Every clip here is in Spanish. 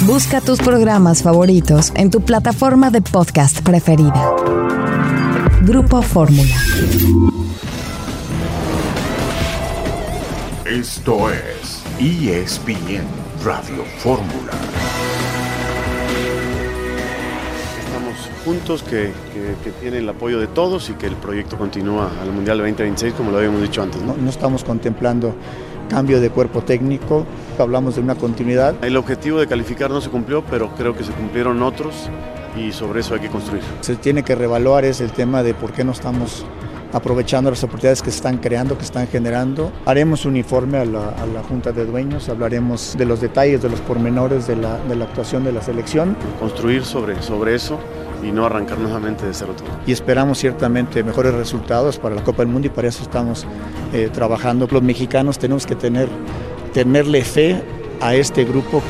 Busca tus programas favoritos en tu plataforma de podcast preferida. Grupo Fórmula. Esto es ESPN Radio Fórmula. Estamos juntos, que tiene el apoyo de todos y que el proyecto continúa al Mundial 2026, como lo habíamos dicho antes, ¿no? No estamos contemplando cambio de cuerpo técnico, hablamos de una continuidad. El objetivo de calificar no se cumplió, pero creo que se cumplieron otros y sobre eso hay que construir. Se tiene que reevaluar es el tema de por qué no estamos aprovechando las oportunidades que se están creando, que están generando. Haremos un informe a la Junta de Dueños, hablaremos de los detalles, de los pormenores de la actuación de la selección. Construir sobre eso y no arrancar nuevamente de cero todo. Y esperamos ciertamente mejores resultados para la Copa del Mundo y para eso estamos trabajando. Los mexicanos tenemos que tenerle fe a este grupo.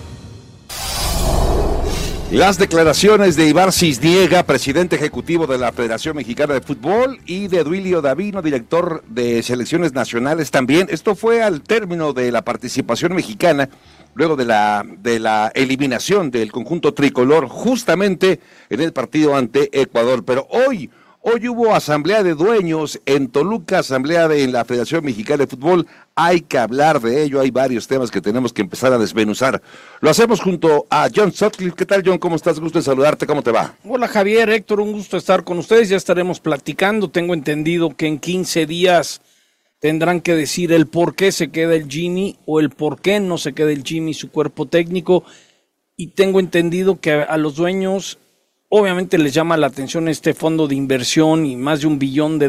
Las declaraciones de Ibar Cisniega, presidente ejecutivo de la Federación Mexicana de Fútbol, y de Duilio Davino, director de selecciones nacionales también. Esto fue al término de la participación mexicana, luego de la eliminación del conjunto tricolor, justamente en el partido ante Ecuador. Pero hoy hubo asamblea de dueños en Toluca, asamblea en la Federación Mexicana de Fútbol. Hay que hablar de ello, hay varios temas que tenemos que empezar a desmenuzar. Lo hacemos junto a John Sutcliffe. ¿Qué tal, John? ¿Cómo estás? Gusto en saludarte. ¿Cómo te va? Hola, Javier, Héctor, un gusto estar con ustedes. Ya estaremos platicando. Tengo entendido que en 15 días tendrán que decir el por qué se queda el Jimmy o el por qué no se queda el Jimmy, su cuerpo técnico. Y tengo entendido que a los dueños obviamente les llama la atención este fondo de inversión y más de $1 billón.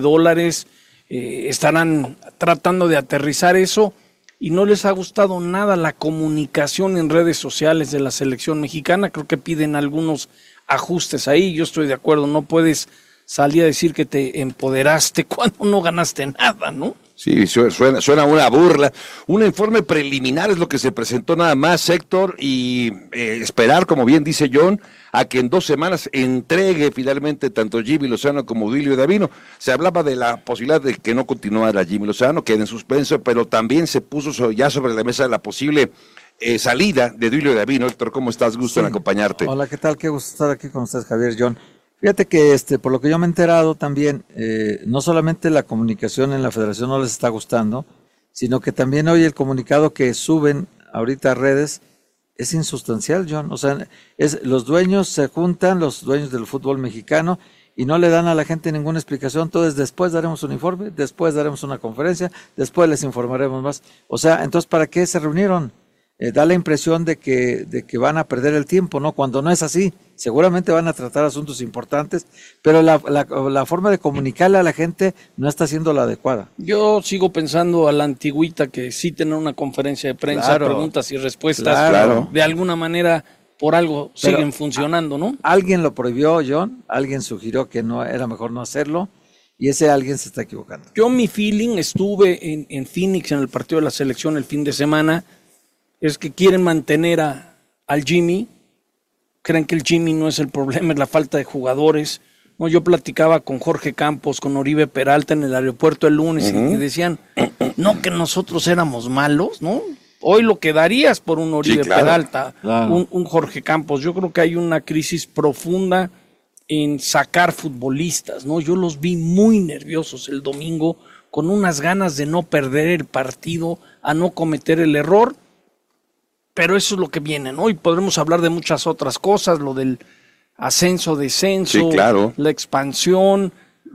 Estarán tratando de aterrizar eso y no les ha gustado nada la comunicación en redes sociales de la selección mexicana. Creo que piden algunos ajustes ahí. Yo estoy de acuerdo, no puedes salir a decir que te empoderaste cuando no ganaste nada, ¿no? Sí, suena una burla. Un informe preliminar es lo que se presentó nada más, Héctor, y esperar, como bien dice John, a que en 2 semanas entregue finalmente tanto Jimmy Lozano como Duilio Davino. Se hablaba de la posibilidad de que no continuara Jimmy Lozano, quede en suspenso, pero también se puso ya sobre la mesa la posible salida de Duilio Davino. Héctor, ¿cómo estás? Gusto en acompañarte. Hola, ¿qué tal? Qué gusto estar aquí con ustedes, Javier, John. Fíjate que por lo que yo me he enterado también, no solamente la comunicación en la federación no les está gustando, sino que también hoy el comunicado que suben ahorita a redes es insustancial, John. O sea, los dueños se juntan, los dueños del fútbol mexicano, y no le dan a la gente ninguna explicación. Entonces después daremos un informe, después daremos una conferencia, después les informaremos más. O sea, entonces ¿para qué se reunieron? Da la impresión de que van a perder el tiempo, ¿no? Cuando no es así. Seguramente van a tratar asuntos importantes, pero la forma de comunicarle a la gente no está siendo la adecuada. Yo sigo pensando a la antigüita que sí tener una conferencia de prensa, claro, preguntas y respuestas, claro, de alguna manera por algo pero siguen funcionando, ¿no? Alguien lo prohibió, John, alguien sugirió que no era mejor no hacerlo, y ese alguien se está equivocando. Yo mi feeling, estuve en Phoenix en el partido de la selección el fin de semana, es que quieren mantener al Jimmy. Creen que el Jimmy no es el problema, es la falta de jugadores. No, yo platicaba con Jorge Campos, con Oribe Peralta en el aeropuerto el lunes, y decían, no, que nosotros éramos malos, ¿no? Hoy lo que darías por un Oribe Peralta, claro. Un Jorge Campos. Yo creo que hay una crisis profunda en sacar futbolistas, ¿no? Yo los vi muy nerviosos el domingo, con unas ganas de no perder el partido, a no cometer el error. Pero eso es lo que viene, ¿no? Y podremos hablar de muchas otras cosas, lo del ascenso, descenso, sí, claro, la expansión.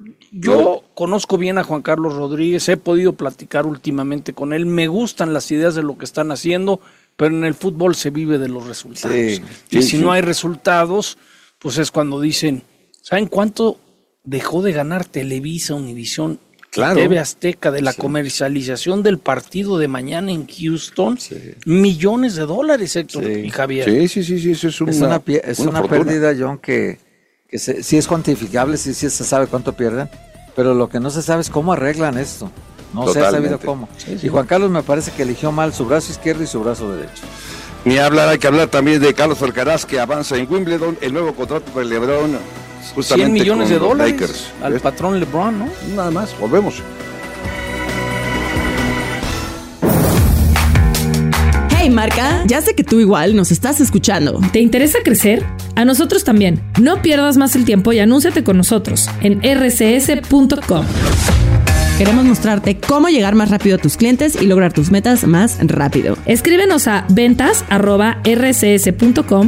Yo conozco bien a Juan Carlos Rodríguez, he podido platicar últimamente con él, me gustan las ideas de lo que están haciendo, pero en el fútbol se vive de los resultados. Y si no hay resultados, pues es cuando dicen, ¿saben cuánto dejó de ganar Televisa, Univisión, TV Azteca de la comercialización del partido de mañana en Houston? Millones de dólares, Héctor y Javier. Sí, eso es una pérdida, John, que sí es cuantificable, sí se sabe cuánto pierden, pero lo que no se sabe es cómo arreglan esto. No se ha sabido cómo. Y Juan Carlos me parece que eligió mal su brazo izquierdo y su brazo derecho. Ni hablar, hay que hablar también de Carlos Alcaraz, que avanza en Wimbledon, el nuevo contrato para LeBron. $100 millones al patrón LeBron, ¿no? Nada más, volvemos. Hey, marca? Ya sé que tú igual nos estás escuchando. ¿Te interesa crecer? A nosotros también. No pierdas más el tiempo y anúnciate con nosotros en rcs.com. Queremos mostrarte cómo llegar más rápido a tus clientes y lograr tus metas más rápido. Escríbenos a ventas@rcs.com.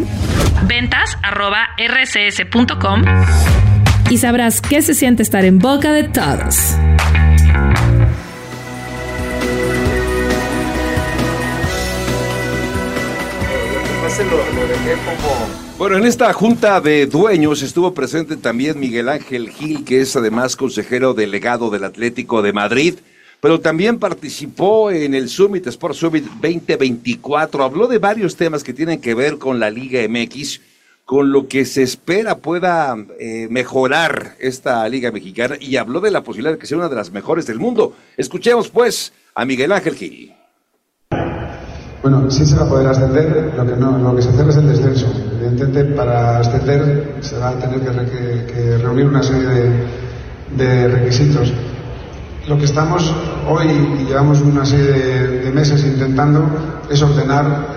ventas@rcs.com y sabrás qué se siente estar en boca de todos. Bueno, en esta junta de dueños estuvo presente también Miguel Ángel Gil, que es además consejero delegado del Atlético de Madrid, pero también participó en el Summit, Sport Summit 2024. Habló de varios temas que tienen que ver con la Liga MX, con lo que se espera pueda mejorar esta Liga Mexicana, y habló de la posibilidad de que sea una de las mejores del mundo. Escuchemos pues a Miguel Ángel Gil. Bueno, sí se va a poder ascender, lo que se hace es el descenso. Evidentemente, para ascender se va a tener que reunir una serie de requisitos. Lo que estamos hoy y llevamos una serie de meses intentando es ordenar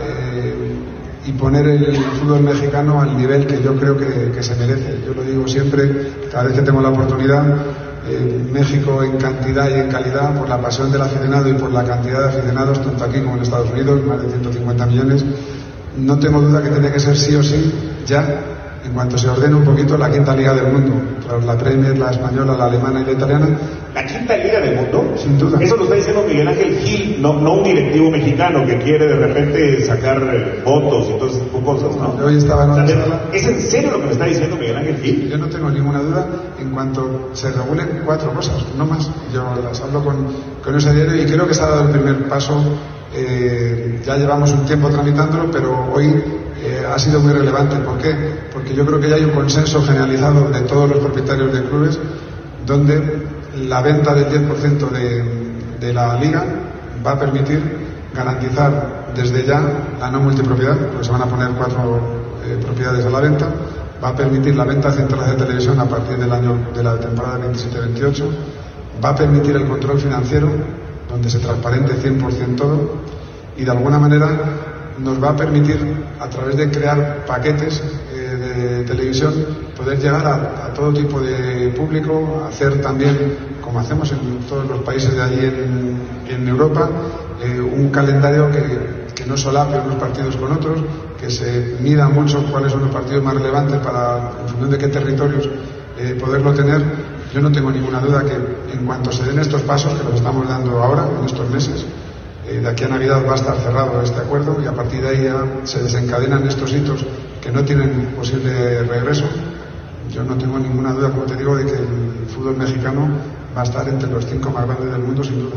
y poner el fútbol mexicano al nivel que yo creo que se merece. Yo lo digo siempre, cada vez que tengo la oportunidad. México en cantidad y en calidad, por la pasión del aficionado y por la cantidad de aficionados, tanto aquí como en Estados Unidos, más de 150 millones, no tengo duda que tiene que ser sí o sí, ya, en cuanto se ordene un poquito, la quinta liga del mundo, tras la Premier, la española, la alemana y la italiana. ¿La quinta liga del mundo? Sin duda. Eso lo está diciendo Miguel Ángel Gil, no un directivo mexicano que quiere de repente sacar votos y todas esas cosas, ¿no? Hoy estaba en ¿Es en serio lo que me está diciendo Miguel Ángel Gil? Yo no tengo ninguna duda en cuanto se regulen 4 cosas, no más. Yo las hablo con ese diario y creo que se ha dado el primer paso. Ya llevamos un tiempo tramitándolo, pero hoy ha sido muy relevante. ¿Por qué? Porque yo creo que ya hay un consenso generalizado de todos los propietarios de clubes, donde la venta del 10% de la liga va a permitir garantizar desde ya la no multipropiedad, porque se van a poner 4 propiedades a la venta. Va a permitir la venta central de televisión a partir del año de la temporada 27-28. Va a permitir el control financiero, donde se transparente 100% todo, y de alguna manera nos va a permitir, a través de crear paquetes de televisión, poder llegar a todo tipo de público, hacer también, como hacemos en todos los países de allí en Europa, un calendario que no solape unos partidos con otros, que se mida mucho cuáles son los partidos más relevantes para, en función de qué territorios, poderlo tener. Yo no tengo ninguna duda que en cuanto se den estos pasos, que los estamos dando ahora, en estos meses, de aquí a Navidad va a estar cerrado este acuerdo y a partir de ahí ya se desencadenan estos hitos que no tienen posible regreso. Yo no tengo ninguna duda, como te digo, de que el fútbol mexicano va a estar entre los 5 más grandes del mundo, sin duda.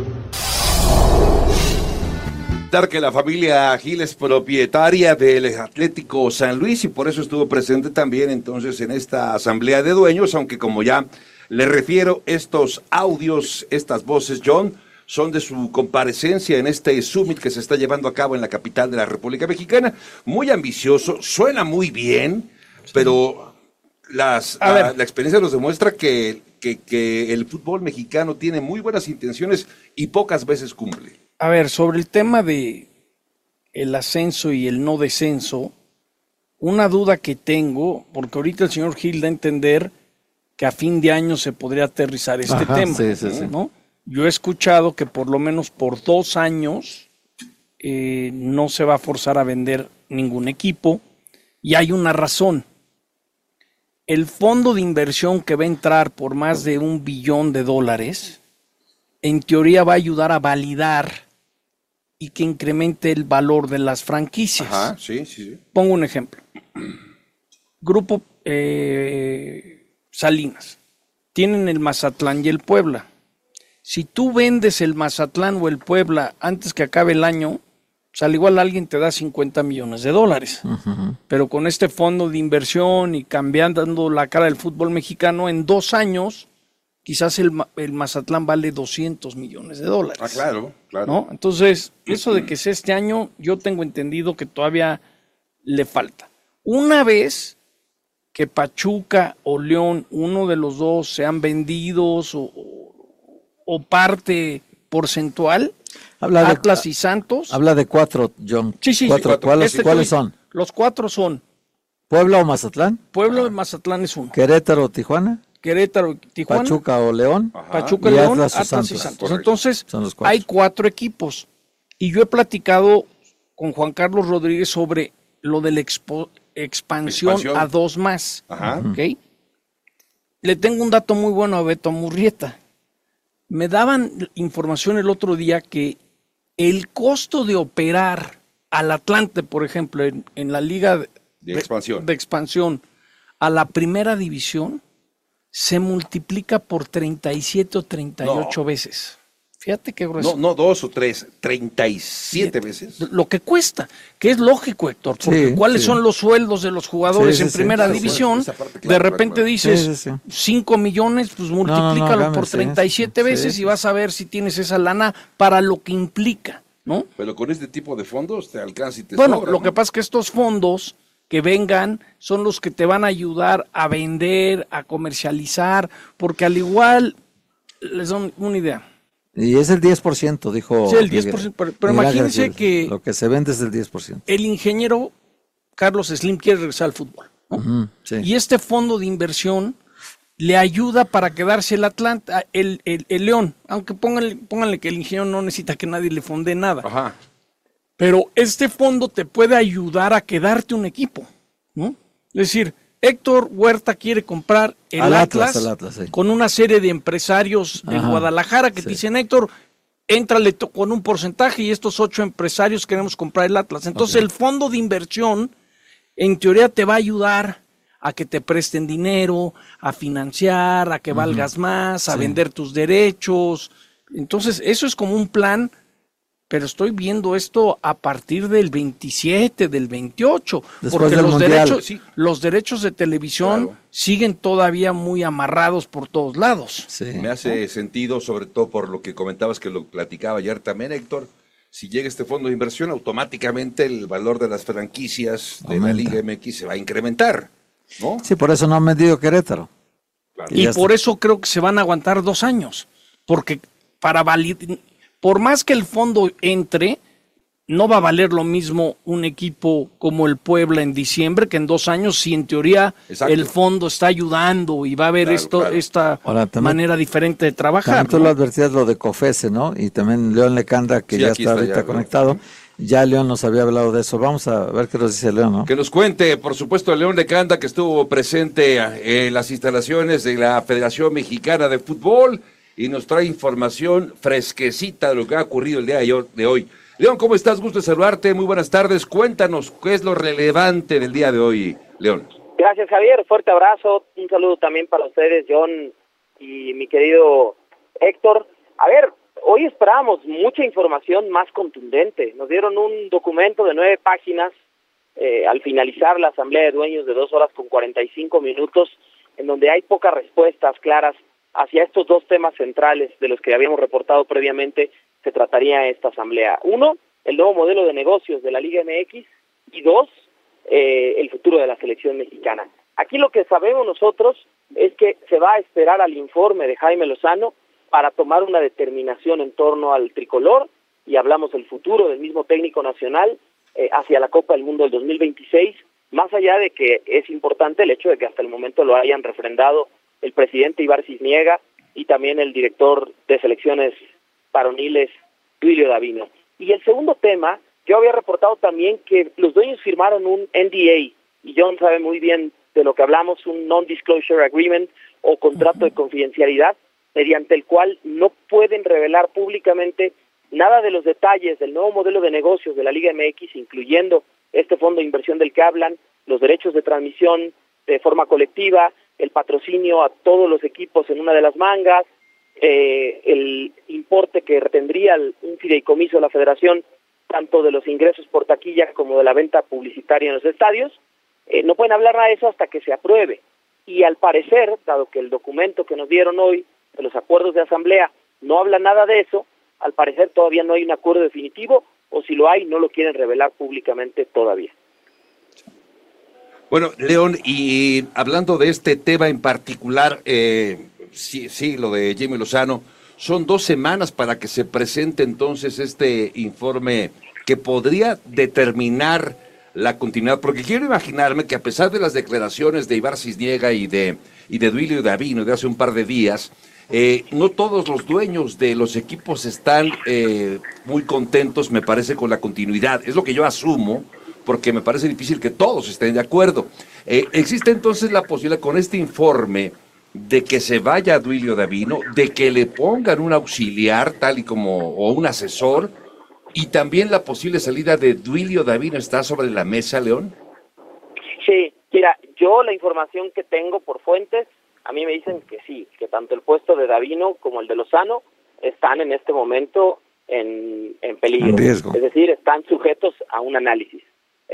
Que la familia Gil es propietaria del Atlético San Luis y por eso estuvo presente también entonces en esta asamblea de dueños, aunque como ya le refiero, estos audios, estas voces, John, son de su comparecencia en este summit que se está llevando a cabo en la capital de la República Mexicana. Muy ambicioso, suena muy bien, pero la experiencia nos demuestra que el fútbol mexicano tiene muy buenas intenciones y pocas veces cumple. A ver, sobre el tema de el ascenso y el no descenso, una duda que tengo, porque ahorita el señor Gil da a entender que a fin de año se podría aterrizar este tema, sí. ¿no? Yo he escuchado que por lo menos por 2 años no se va a forzar a vender ningún equipo, y hay una razón. El fondo de inversión que va a entrar por más de $1 billón, en teoría va a ayudar a validar y que incremente el valor de las franquicias. Ajá, sí. Pongo un ejemplo. Grupo Salinas. Tienen el Mazatlán y el Puebla. Si tú vendes el Mazatlán o el Puebla antes que acabe el año, pues al igual alguien te da $50 millones. Uh-huh. Pero con este fondo de inversión y cambiando la cara del fútbol mexicano, en 2 años, quizás el Mazatlán vale $200 millones. Ah, claro. ¿No? Entonces, eso de que sea este año, yo tengo entendido que todavía le falta. Una vez que Pachuca o León, uno de los dos, sean vendidos o parte porcentual, Atlas y Santos. Habla de 4, John. Sí. 4. ¿Cuáles son? Los 4 son. ¿Puebla o Mazatlán? Puebla o Mazatlán es uno. ¿Querétaro o Tijuana? Querétaro, Tijuana. ¿Pachuca o León? Pachuca, León, Atlas y Santos. Entonces, hay 4 equipos. Y yo he platicado con Juan Carlos Rodríguez sobre lo de la expansión a 2 más. ¿Okay? Le tengo un dato muy bueno a Beto Murrieta. Me daban información el otro día que el costo de operar al Atlante, por ejemplo, en la liga de expansión a la primera división, se multiplica por 37 o 38 veces. Fíjate qué grueso. No 2 o 3, 37 veces. Lo que cuesta, que es lógico, Héctor, porque ¿cuáles son los sueldos de los jugadores en primera división? De repente dices 5 millones, pues multiplícalo por 37 veces y vas a ver si tienes esa lana para lo que implica, ¿no? Pero con este tipo de fondos te alcanza y te sobra, lo que pasa es que estos fondos que vengan son los que te van a ayudar a vender, a comercializar, porque al igual les dan una idea. Y es el 10%, dijo. Sí, el 10%, pero imagínense que lo que se vende es el 10%. El ingeniero Carlos Slim quiere regresar al fútbol, ¿no? Y este fondo de inversión le ayuda para quedarse el Atlanta, el León, aunque pónganle que el ingeniero no necesita que nadie le fondee nada. Pero este fondo te puede ayudar a quedarte un equipo, ¿no? Es decir, Héctor Huerta quiere comprar el Atlas con una serie de empresarios en Guadalajara que te dicen, Héctor, éntrale con un porcentaje y estos 8 empresarios queremos comprar el Atlas. Entonces el fondo de inversión, en teoría, te va a ayudar a que te presten dinero, a financiar, a que valgas más, a vender tus derechos. Entonces eso es como un plan. Pero estoy viendo esto a partir del 27, del 28, porque los derechos de televisión siguen todavía muy amarrados por todos lados. Me hace sentido, sobre todo por lo que comentabas, que lo platicaba ayer también, Héctor. Si llega este fondo de inversión, automáticamente el valor de las franquicias de la Liga MX se va a incrementar, ¿no? Sí, por eso no han vendido Querétaro. Y por eso creo que se van a aguantar 2 años, porque para validar... Por más que el fondo entre, no va a valer lo mismo un equipo como el Puebla en diciembre, que en 2 años, si en teoría el fondo está ayudando y va a haber esta manera diferente de trabajar. También tú lo advertías lo de COFESE, ¿no? Y también León Lecanda, que ya está ahorita conectado. Ya León nos había hablado de eso. Vamos a ver qué nos dice León, ¿no? Que nos cuente, por supuesto, León Lecanda, que estuvo presente en las instalaciones de la Federación Mexicana de Fútbol, y nos trae información fresquecita de lo que ha ocurrido el día de hoy. León, ¿cómo estás? Gusto de saludarte, muy buenas tardes. Cuéntanos, ¿qué es lo relevante del día de hoy, León? Gracias, Javier, fuerte abrazo, un saludo también para ustedes, John y mi querido Héctor. A ver, hoy esperábamos mucha información más contundente. Nos dieron un documento de 9 páginas al finalizar la asamblea de dueños de 2 horas con 45 minutos, en donde hay pocas respuestas claras hacia estos 2 temas centrales de los que habíamos reportado previamente se trataría esta asamblea. 1, el nuevo modelo de negocios de la Liga MX, y 2, el futuro de la selección mexicana. Aquí lo que sabemos nosotros es que se va a esperar al informe de Jaime Lozano para tomar una determinación en torno al tricolor, y hablamos del futuro del mismo técnico nacional hacia la Copa del Mundo del 2026, más allá de que es importante el hecho de que hasta el momento lo hayan refrendado el presidente Ibar Cisniega y también el director de selecciones varoniles, Duilio Davino. Y el segundo tema, yo había reportado también que los dueños firmaron un NDA, y John sabe muy bien de lo que hablamos, un Non-Disclosure Agreement o contrato de confidencialidad, mediante el cual no pueden revelar públicamente nada de los detalles del nuevo modelo de negocios de la Liga MX, incluyendo este fondo de inversión del que hablan, los derechos de transmisión de forma colectiva, el patrocinio a todos los equipos en una de las mangas, el importe que retendría un fideicomiso de la federación, tanto de los ingresos por taquilla como de la venta publicitaria en los estadios. No pueden hablar nada de eso hasta que se apruebe. Y al parecer, dado que el documento que nos dieron hoy de los acuerdos de asamblea no habla nada de eso, al parecer todavía no hay un acuerdo definitivo, o si lo hay, no lo quieren revelar públicamente todavía. Bueno, León, y hablando de este tema en particular, sí, lo de Jaime Lozano, son 2 semanas para que se presente entonces este informe que podría determinar la continuidad, porque quiero imaginarme que a pesar de las declaraciones de Ibar Cisniega y de Duilio Davino de hace un par de días, no todos los dueños de los equipos están muy contentos, me parece, con la continuidad. Es lo que yo asumo, porque me parece difícil que todos estén de acuerdo. ¿Existe entonces la posibilidad con este informe de que se vaya Duilio Davino, de que le pongan un auxiliar tal y como, o un asesor, y también la posible salida de Duilio Davino está sobre la mesa, León? Sí, mira, yo la información que tengo por fuentes, a mí me dicen que sí, que tanto el puesto de Davino como el de Lozano están en este momento en peligro. En riesgo. Es decir, están sujetos a un análisis.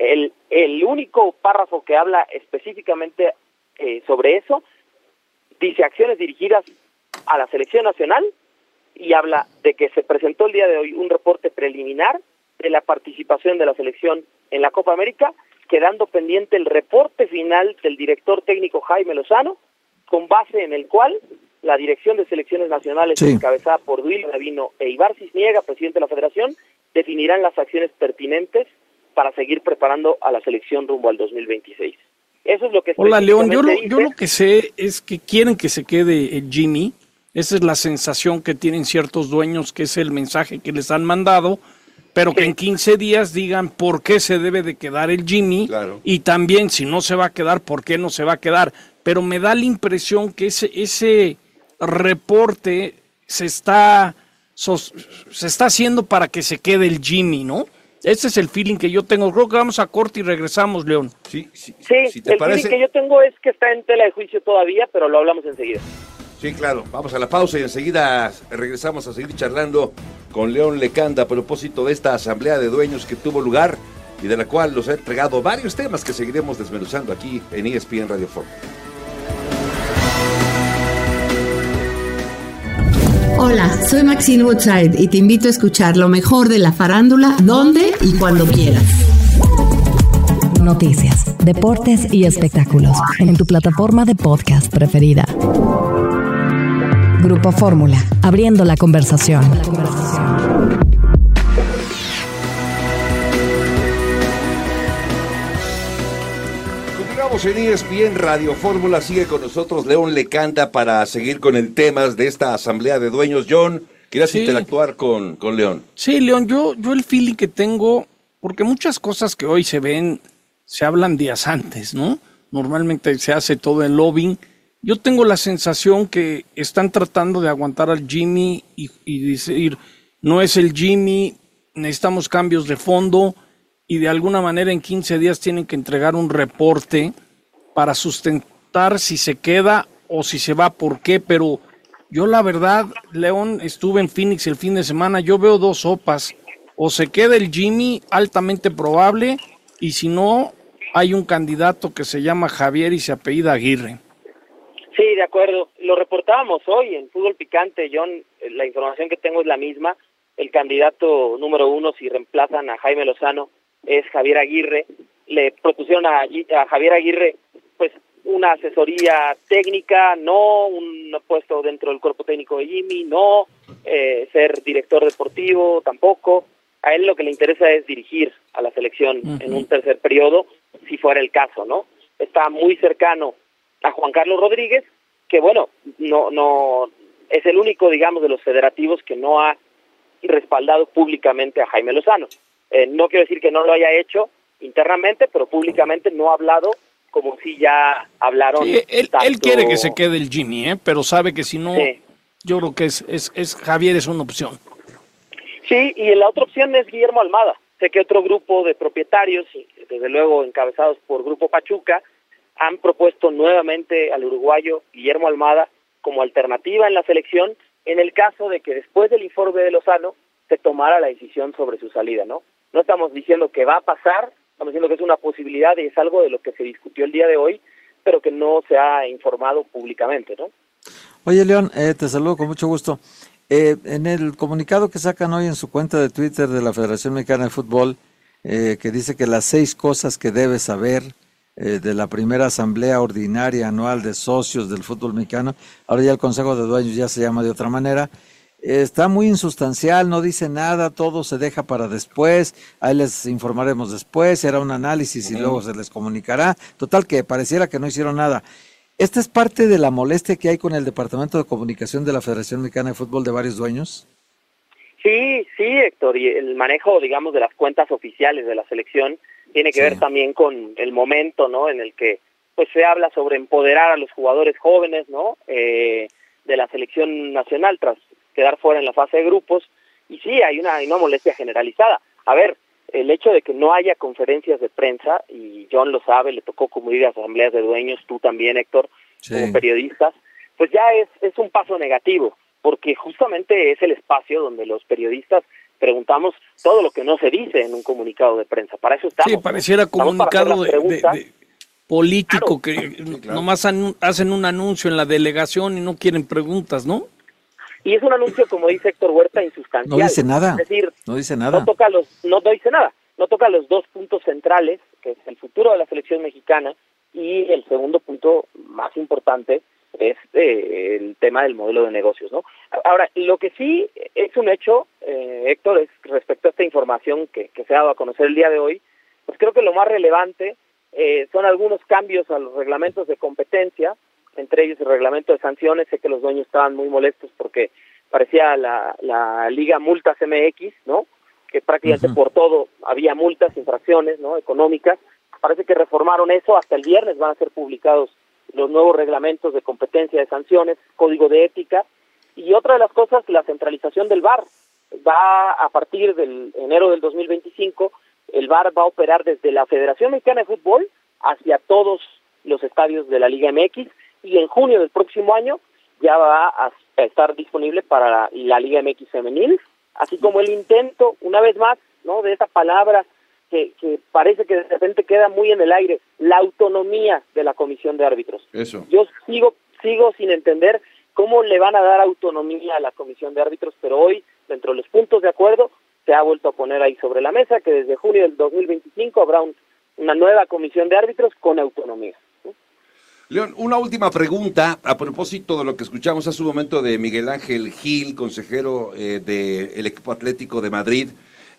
El único párrafo que habla específicamente sobre eso dice acciones dirigidas a la selección nacional y habla de que se presentó el día de hoy un reporte preliminar de la participación de la selección en la Copa América, quedando pendiente el reporte final del director técnico Jaime Lozano, con base en el cual la Dirección de Selecciones Nacionales, encabezada por Duilio Davino e Ibar Cisniega, presidente de la Federación, definirán las acciones pertinentes para seguir preparando a la selección rumbo al 2026. Eso es lo que... Hola, León, yo lo que sé es que quieren que se quede el Jimmy. Esa es la sensación que tienen ciertos dueños, que es el mensaje que les han mandado, pero que en 15 días digan por qué se debe de quedar el Jimmy, claro. Y también si no se va a quedar, por qué no se va a quedar. Pero me da la impresión que ese reporte se está haciendo para que se quede el Jimmy, ¿no? Ese es el feeling que yo tengo. Creo que vamos a corte y regresamos, León. Sí, si el feeling que yo tengo es que está en tela de juicio todavía, pero lo hablamos enseguida. Sí, claro. Vamos a la pausa y enseguida regresamos a seguir charlando con León Lecanda a propósito de esta asamblea de dueños que tuvo lugar y de la cual nos ha entregado varios temas que seguiremos desmenuzando aquí en ESPN Radio Fórmula. Hola, soy Maxine Woodside y te invito a escuchar lo mejor de la farándula donde y cuando quieras. Noticias, deportes y espectáculos en tu plataforma de podcast preferida. Grupo Fórmula, abriendo la conversación. Continuamos en ESPN Radio Fórmula. Sigue con nosotros León Lecanda para seguir con el tema de esta asamblea de dueños. John, ¿quieres interactuar con León? Sí, León, yo el feeling que tengo, porque muchas cosas que hoy se ven, se hablan días antes, ¿no? Normalmente se hace todo el lobbying. Yo tengo la sensación que están tratando de aguantar al Jimmy y decir, no es el Jimmy, necesitamos cambios de fondo y de alguna manera en 15 días tienen que entregar un reporte para sustentar si se queda o si se va, por qué. Pero yo la verdad, León, estuve en Phoenix el fin de semana, yo veo 2 sopas. O se queda el Jimmy, altamente probable, y si no, hay un candidato que se llama Javier y se apellida Aguirre. Sí, de acuerdo. Lo reportábamos hoy en Fútbol Picante, John. La información que tengo es la misma. El candidato número 1, si reemplazan a Jaime Lozano, es Javier Aguirre. Le propusieron a Javier Aguirre pues una asesoría técnica, no un puesto dentro del cuerpo técnico de Jimmy, no ser director deportivo tampoco. A él lo que le interesa es dirigir a la selección en un tercer periodo, si fuera el caso, ¿no? Está muy cercano a Juan Carlos Rodríguez, que bueno, no es el único, digamos, de los federativos que no ha respaldado públicamente a Jaime Lozano. No quiero decir que no lo haya hecho internamente, pero públicamente no ha hablado como si ya hablaron. Sí, él quiere que se quede el Jimmy, pero sabe que si no, yo creo que es Javier es una opción. Sí, y la otra opción es Guillermo Almada. Sé que otro grupo de propietarios, desde luego encabezados por Grupo Pachuca, han propuesto nuevamente al uruguayo Guillermo Almada como alternativa en la selección en el caso de que después del informe de Lozano se tomara la decisión sobre su salida, ¿no? No estamos diciendo que va a pasar, estamos diciendo que es una posibilidad y es algo de lo que se discutió el día de hoy, pero que no se ha informado públicamente, ¿no? Oye, León, te saludo con mucho gusto. En el comunicado que sacan hoy en su cuenta de Twitter de la Federación Mexicana de Fútbol, que dice que las 6 cosas que debes saber de la primera asamblea ordinaria anual de socios del fútbol mexicano, ahora ya el Consejo de Dueños ya se llama de otra manera, está muy insustancial, no dice nada, todo se deja para después, ahí les informaremos después, será un análisis y luego se les comunicará. Total, que pareciera que no hicieron nada. ¿Esta es parte de la molestia que hay con el Departamento de Comunicación de la Federación Mexicana de Fútbol de varios dueños? Sí, Héctor, y el manejo, digamos, de las cuentas oficiales de la selección tiene que ver también con el momento, ¿no?, en el que pues se habla sobre empoderar a los jugadores jóvenes, ¿no?, de la selección nacional tras quedar fuera en la fase de grupos, y sí, hay una molestia generalizada. A ver, el hecho de que no haya conferencias de prensa, y John lo sabe, le tocó cubrir asambleas de dueños, tú también, Héctor, como periodistas, pues ya es un paso negativo, porque justamente es el espacio donde los periodistas preguntamos todo lo que no se dice en un comunicado de prensa. Para eso estamos. Sí, pareciera comunicado de político, que nomás hacen un anuncio en la delegación y no quieren preguntas, ¿no? Y es un anuncio, como dice Héctor Huerta, insustancial. No dice nada. Es decir, no dice nada. No dice nada. No toca los dos puntos centrales, que es el futuro de la selección mexicana, y el segundo punto más importante es el tema del modelo de negocios, ¿no? Ahora, lo que sí es un hecho, Héctor, es respecto a esta información que se ha dado a conocer el día de hoy, pues creo que lo más relevante son algunos cambios a los reglamentos de competencia, entre ellos el reglamento de sanciones. Sé que los dueños estaban muy molestos porque parecía la Liga Multas MX, ¿no?, que prácticamente por todo había multas, infracciones, ¿no?, económicas. Parece que reformaron eso, hasta el viernes van a ser publicados los nuevos reglamentos de competencia, de sanciones, código de ética, y otra de las cosas, la centralización del VAR. Va a partir del enero del 2025, el VAR va a operar desde la Federación Mexicana de Fútbol hacia todos los estadios de la Liga MX, y en junio del próximo año ya va a estar disponible para la Liga MX femenil, así como el intento, una vez más, ¿no?, de esa palabra que parece que de repente queda muy en el aire, la autonomía de la comisión de árbitros. Eso. Yo sigo sin entender cómo le van a dar autonomía a la comisión de árbitros, pero hoy, dentro de los puntos de acuerdo, se ha vuelto a poner ahí sobre la mesa que desde junio del 2025 habrá una nueva comisión de árbitros con autonomía. León, una última pregunta a propósito de lo que escuchamos hace un momento de Miguel Ángel Gil, consejero del equipo Atlético de Madrid,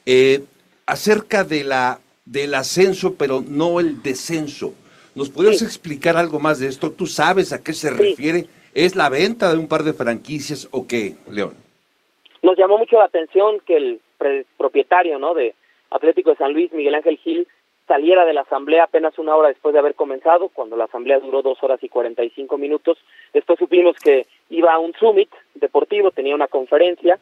acerca del ascenso, pero no el descenso. ¿Nos podrías explicar algo más de esto? ¿Tú sabes a qué se refiere? ¿Es la venta de un par de franquicias o qué, León? Nos llamó mucho la atención que el propietario, ¿no?, de Atlético de San Luis, Miguel Ángel Gil, saliera de la asamblea apenas una hora después de haber comenzado, cuando la asamblea duró 2 horas y 45 minutos. Después supimos que iba a un summit deportivo, tenía una conferencia,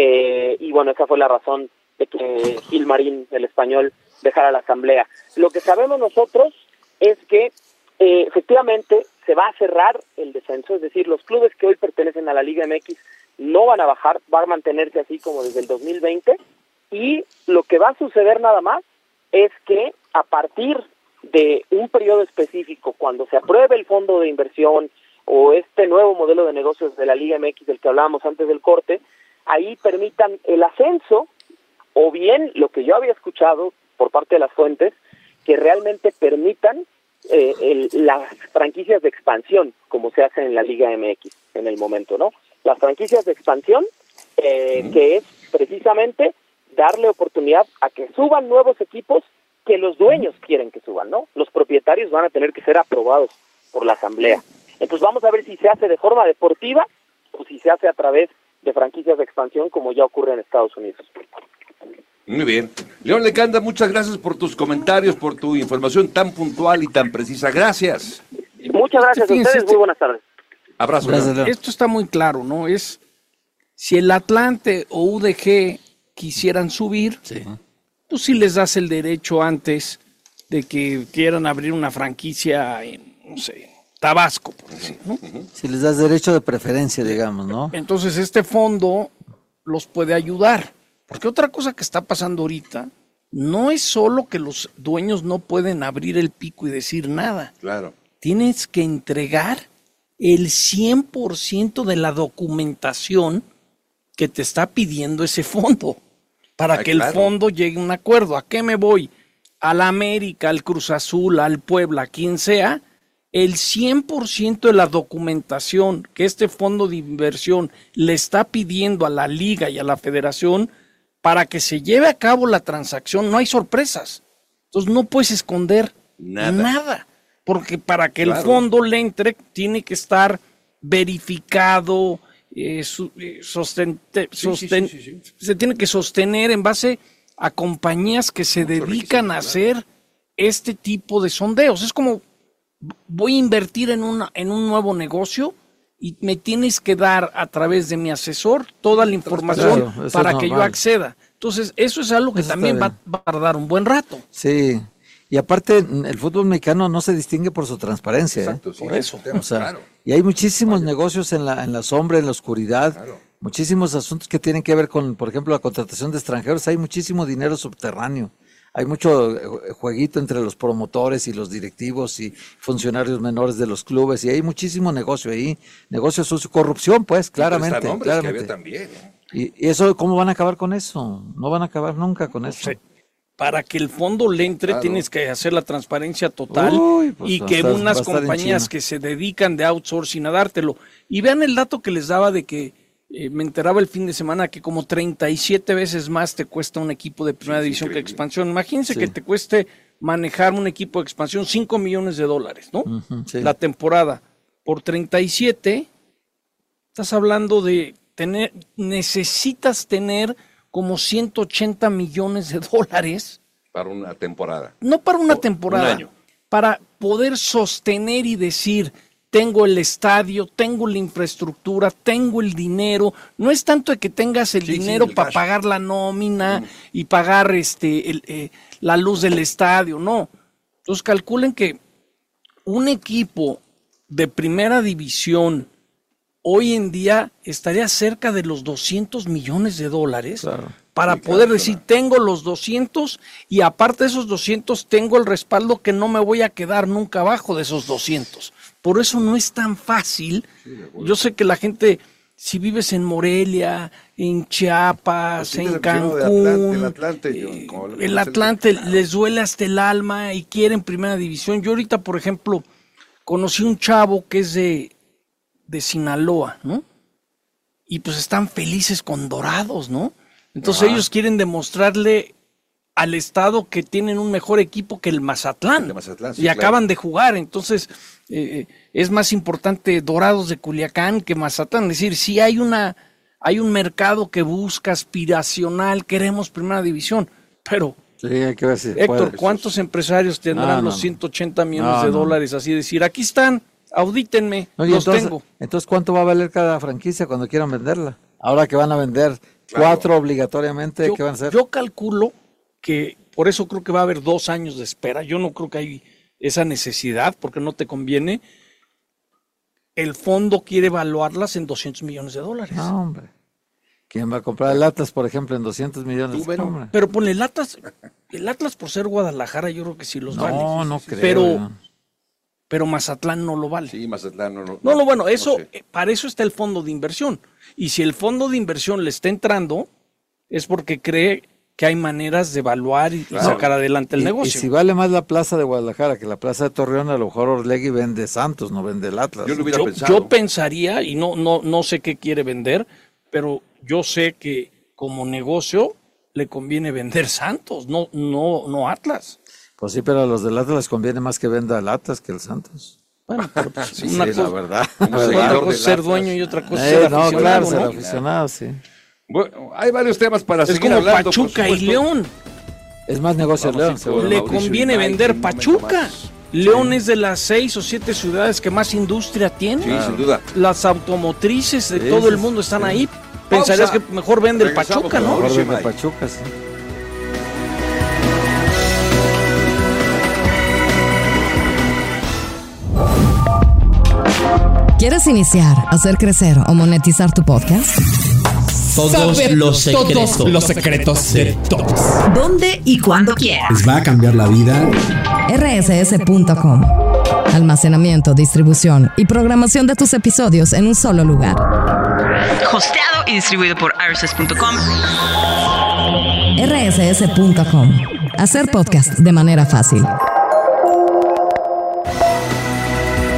y bueno, esa fue la razón de que Gil Marín, el español, dejara la asamblea. Lo que sabemos nosotros es que efectivamente se va a cerrar el descenso, es decir, los clubes que hoy pertenecen a la Liga MX no van a bajar, van a mantenerse así como desde el 2020, y lo que va a suceder nada más es que a partir de un periodo específico, cuando se apruebe el fondo de inversión o este nuevo modelo de negocios de la Liga MX del que hablábamos antes del corte, ahí permitan el ascenso, o bien lo que yo había escuchado por parte de las fuentes, que realmente permitan las franquicias de expansión, como se hace en la Liga MX en el momento, ¿no? Las franquicias de expansión, que es precisamente darle oportunidad a que suban nuevos equipos que los dueños quieren que suban, ¿no? Los propietarios van a tener que ser aprobados por la asamblea. Entonces vamos a ver si se hace de forma deportiva o si se hace a través de franquicias de expansión, como ya ocurre en Estados Unidos. Muy bien. León Lecanda, muchas gracias por tus comentarios, por tu información tan puntual y tan precisa. Gracias. Muchas gracias a ustedes, muy buenas tardes. Abrazo. Esto está muy claro, ¿no? Es si el Atlante o UDG quisieran subir, tú sí les das el derecho antes de que quieran abrir una franquicia en, no sé, Tabasco, por decir, ¿no? Si les das derecho de preferencia, digamos, ¿no? Entonces este fondo los puede ayudar. Porque otra cosa que está pasando ahorita no es solo que los dueños no pueden abrir el pico y decir nada. Claro. Tienes que entregar el 100% de la documentación que te está pidiendo ese fondo para que el fondo llegue a un acuerdo. ¿A qué me voy? A la América, al Cruz Azul, al Puebla, a quien sea, el 100% de la documentación que este fondo de inversión le está pidiendo a la liga y a la federación para que se lleve a cabo la transacción, no hay sorpresas. Entonces no puedes esconder nada, porque para que el fondo le entre tiene que estar verificado, se tiene que sostener en base a compañías que se dedican a hacer este tipo de sondeos. Es como, voy a invertir en un nuevo negocio y me tienes que dar a través de mi asesor toda la información para que yo acceda. Entonces, eso es algo que también va a tardar un buen rato. Sí, y aparte el fútbol mexicano no se distingue por su transparencia. Exacto, sí, por eso. O sea, y hay muchísimos negocios en la sombra, en la oscuridad, muchísimos asuntos que tienen que ver con, por ejemplo, la contratación de extranjeros. Hay muchísimo dinero subterráneo. Hay mucho jueguito entre los promotores y los directivos y funcionarios menores de los clubes, y hay muchísimo negocio ahí, negocio sucio, corrupción, pues, claramente. Que había también, ¿eh? Y eso, ¿cómo van a acabar con eso? No van a acabar nunca con eso. Sí. Para que el fondo le entre, tienes que hacer la transparencia total y que unas compañías que se dedican de outsourcing a dártelo. Y vean el dato que les daba de que me enteraba el fin de semana que como 37 veces más te cuesta un equipo de primera división que expansión. Imagínense que te cueste manejar un equipo de expansión $5 millones, ¿no? La temporada. Por 37, estás hablando de necesitas tener como $180 millones para una temporada. No para una temporada, un año. Para poder sostener y decir, tengo el estadio, tengo la infraestructura, tengo el dinero. No es tanto de que tengas el dinero para pagar la nómina y pagar la luz del estadio, no. Entonces calculen que un equipo de primera división hoy en día estaría cerca de los $200 millones para poder decir, tengo los 200 y aparte de esos 200 tengo el respaldo que no me voy a quedar nunca abajo de esos 200. Por eso no es tan fácil. Yo sé que la gente, si vives en Morelia, en Chiapas, en Cancún, el Atlante les duele hasta el alma y quieren primera división. Yo ahorita, por ejemplo, conocí un chavo que es de Sinaloa, ¿no? Y pues están felices con Dorados, ¿no? Entonces ellos quieren demostrarle al estado que tienen un mejor equipo que el Mazatlán. Y acaban de jugar, entonces es más importante Dorados de Culiacán que Mazatlán. Es decir, si hay un mercado que busca aspiracional, queremos primera división, pero hay que ver si Héctor, ¿cuántos empresarios tendrán los $180 millones así decir, aquí están, audítenme, los tengo? Entonces, ¿cuánto va a valer cada franquicia cuando quieran venderla? Ahora que van a vender 4 obligatoriamente, ¿qué van a hacer? Yo calculo que, por eso creo que va a haber 2 años de espera. Yo no creo que hay esa necesidad, porque no te conviene. El fondo quiere evaluarlas en $200 millones. No, hombre. ¿Quién va a comprar el Atlas, por ejemplo, en $200 millones? Pero ponle el Atlas por ser Guadalajara, yo creo que sí los vale. No creo. Pero Mazatlán no lo vale. Sí, Mazatlán no. Bueno, eso, para eso está el fondo de inversión. Y si el fondo de inversión le está entrando, es porque cree que hay maneras de evaluar y sacar adelante el negocio. Y si vale más la plaza de Guadalajara que la plaza de Torreón, a lo mejor Orlegui vende Santos, no vende el Atlas. Yo pensaría, y no sé qué quiere vender, pero yo sé que como negocio le conviene vender Santos, no Atlas. Pues sí, pero a los del Atlas les conviene más que venda el Atlas que el Santos. Bueno, pero pues sí, la verdad. Una cosa es ser dueño y otra cosa es ser aficionado. No, claro, ser aficionado, sí. Bueno, hay varios temas para seguir como hablando. Pachuca y León. Es más negocio León. Le conviene vender Pachuca. León es de las 6 o 7 ciudades que más industria tiene. Sí, sin duda. Las automotrices de todo el mundo están ahí. Pensarías que mejor vende el Pachuca, ¿no? Mejor vende el Pachuca, sí. ¿Quieres iniciar, hacer crecer o monetizar tu podcast? Todos los secretos de todos. ¿Dónde y cuándo quieras? Les va a cambiar la vida. rss.com. Almacenamiento, distribución y programación de tus episodios en un solo lugar. Hosteado y distribuido por rss.com. rss.com. Hacer podcast de manera fácil.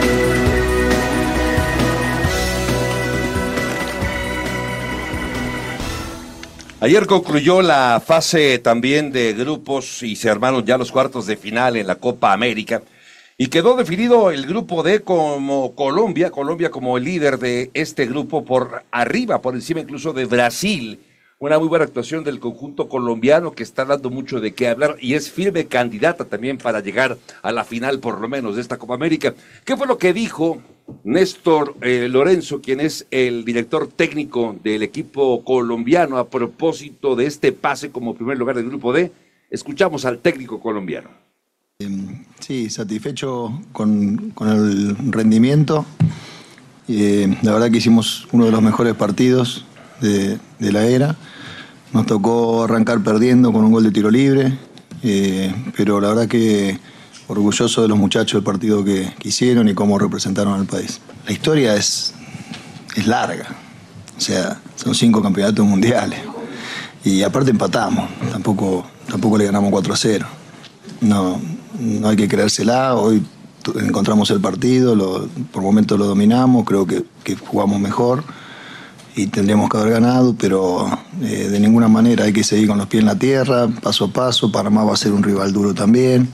Ayer concluyó la fase también de grupos y se armaron ya los cuartos de final en la Copa América. Y quedó definido el grupo D como Colombia como el líder de este grupo por arriba, por encima incluso de Brasil. Una muy buena actuación del conjunto colombiano que está dando mucho de qué hablar y es firme candidata también para llegar a la final por lo menos de esta Copa América. ¿Qué fue lo que dijo Néstor Lorenzo, quien es el director técnico del equipo colombiano a propósito de este pase como primer lugar del grupo D? Escuchamos al técnico colombiano. Sí, satisfecho con el rendimiento. La verdad que hicimos uno de los mejores partidos de la era. Nos tocó arrancar perdiendo con un gol de tiro libre, pero la verdad que orgulloso de los muchachos del partido que hicieron y cómo representaron al país. La historia es larga, o sea, son 5 campeonatos mundiales y aparte empatamos, tampoco le ganamos 4-0. No hay que creérsela, hoy encontramos el partido, por momentos lo dominamos, creo que jugamos mejor y tendríamos que haber ganado, pero de ninguna manera hay que seguir con los pies en la tierra, paso a paso. Panamá va a ser un rival duro también.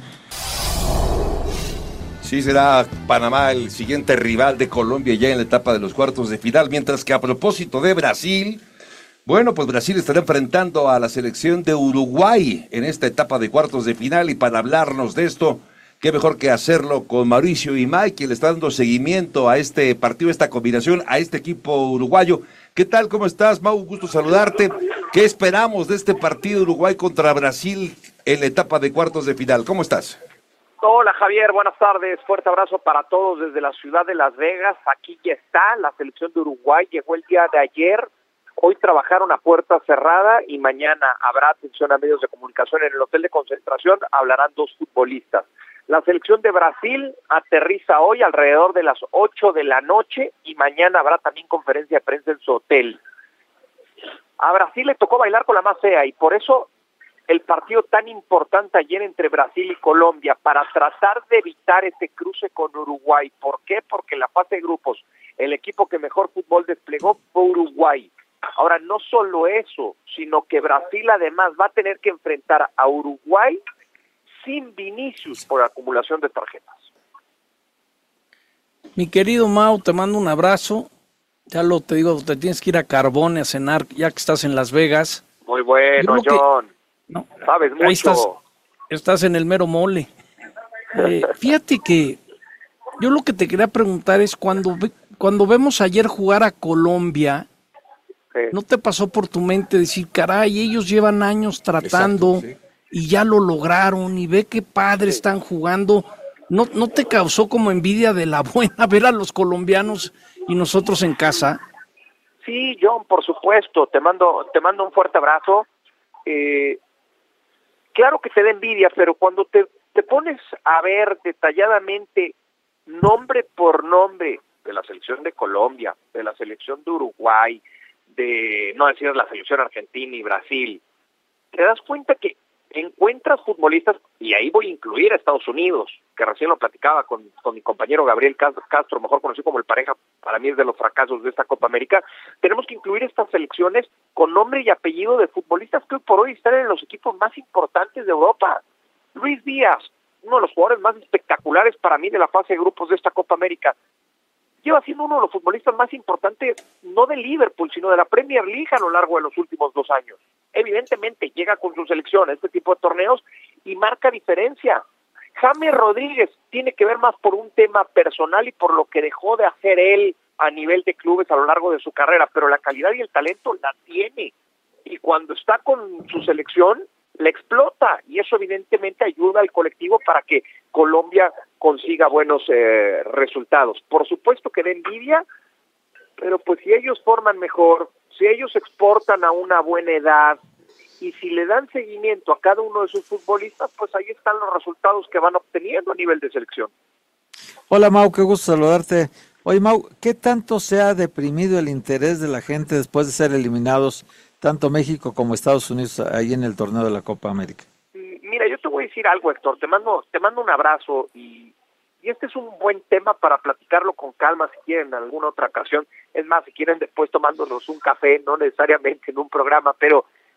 Sí, será Panamá el siguiente rival de Colombia ya en la etapa de los cuartos de final, mientras que a propósito de Brasil, bueno, pues Brasil estará enfrentando a la selección de Uruguay en esta etapa de cuartos de final y para hablarnos de esto, qué mejor que hacerlo con Mauricio Imay, quien le está dando seguimiento a este partido, a esta combinación, a este equipo uruguayo. ¿Qué tal? ¿Cómo estás, Mau? Gusto saludarte. ¿Qué esperamos de este partido Uruguay contra Brasil en la etapa de cuartos de final? ¿Cómo estás? Hola Javier, buenas tardes, fuerte abrazo para todos desde la ciudad de Las Vegas. Aquí ya está la selección de Uruguay, llegó el día de ayer, hoy trabajaron a puerta cerrada y mañana habrá atención a medios de comunicación en el hotel de concentración, hablarán 2 futbolistas. La selección de Brasil aterriza hoy alrededor de las 8 de la noche y mañana habrá también conferencia de prensa en su hotel. A Brasil le tocó bailar con la más fea y por eso el partido tan importante ayer entre Brasil y Colombia para tratar de evitar ese cruce con Uruguay. ¿Por qué? Porque en la fase de grupos el equipo que mejor fútbol desplegó fue Uruguay. Ahora, no solo eso, sino que Brasil además va a tener que enfrentar a Uruguay sin Vinicius por acumulación de tarjetas. Mi querido Mau, te mando un abrazo. Ya te digo, te tienes que ir a Carbone a cenar ya que estás en Las Vegas. Muy bueno, John. No, sabes mucho. Ahí estás en el mero mole. Fíjate que yo lo que te quería preguntar es cuando vemos ayer jugar a Colombia, ¿no te pasó por tu mente decir, caray, ellos llevan años tratando? Exacto, sí. Y ya lo lograron, y ve qué padre están jugando? ¿No te causó como envidia de la buena ver a los colombianos y nosotros en casa? Sí, John, por supuesto, te mando un fuerte abrazo. Claro que te da envidia, pero cuando te pones a ver detalladamente, nombre por nombre, de la selección de Colombia, de la selección de Uruguay, de no decir la selección argentina y Brasil, te das cuenta que encuentras futbolistas, y ahí voy a incluir a Estados Unidos, que recién lo platicaba con mi compañero Gabriel Castro, mejor conocido como el Pareja, para mí es de los fracasos de esta Copa América. Tenemos que incluir estas selecciones con nombre y apellido de futbolistas que hoy por hoy están en los equipos más importantes de Europa. Luis Díaz, uno de los jugadores más espectaculares para mí de la fase de grupos de esta Copa América, lleva siendo uno de los futbolistas más importantes, no de Liverpool, sino de la Premier League a lo largo de los últimos 2 años. Evidentemente llega con su selección a este tipo de torneos y marca diferencia. James Rodríguez tiene que ver más por un tema personal y por lo que dejó de hacer él a nivel de clubes a lo largo de su carrera, pero la calidad y el talento la tiene. Y cuando está con su selección, la explota, y eso evidentemente ayuda al colectivo para que Colombia consiga buenos resultados. Por supuesto que da envidia, pero pues si ellos forman mejor, si ellos exportan a una buena edad y si le dan seguimiento a cada uno de sus futbolistas, pues ahí están los resultados que van obteniendo a nivel de selección. Hola Mau, qué gusto saludarte. Oye Mau, ¿qué tanto se ha deprimido el interés de la gente después de ser eliminados tanto México como Estados Unidos ahí en el torneo de la Copa América? Mira, yo te voy a decir algo, Héctor, te mando un abrazo y este es un buen tema para platicarlo con calma si quieren en alguna otra ocasión. Es más, si quieren después tomándonos un café, no necesariamente en un programa, pero